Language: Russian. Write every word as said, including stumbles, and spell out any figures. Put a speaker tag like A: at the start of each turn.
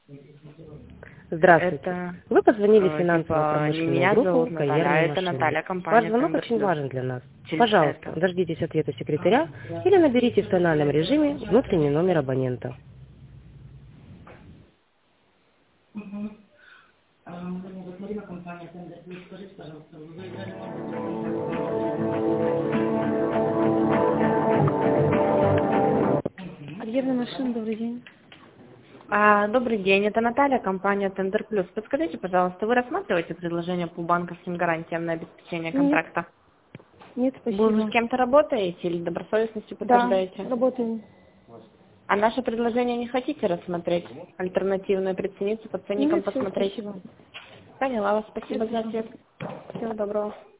A: Здравствуйте.
B: Это
A: Вы позвонили в
B: э, типа не
A: финансово-промышленную
B: меня
A: группу
B: зовут Наталья, а
A: «Карьерные
B: это
A: машины».
B: Наталья,
A: Ваш
B: компания
A: звонок
B: Tender
A: очень
B: Plus.
A: важен для нас.
B: Через
A: Пожалуйста,
B: это.
A: дождитесь ответа секретаря или наберите в тональном режиме внутренний номер абонента.
C: Карьерная машина, добрый день.
B: А, добрый день, это Наталья, компания Tender Plus. Подскажите, пожалуйста, вы рассматриваете предложение по банковским гарантиям на обеспечение
C: Нет,
B: контракта?
C: нет,
B: Вы уже с
C: спасибо.
B: кем-то работаете или добросовестностью
C: Да,
B: подтверждаете?
C: работаем.
B: А наше предложение не хотите рассмотреть? Альтернативную прицениться, по ценникам
C: Нет, все,
B: посмотреть?
C: спасибо.
B: Поняла вас, спасибо за
C: Спасибо.
B: ответ. Всего доброго.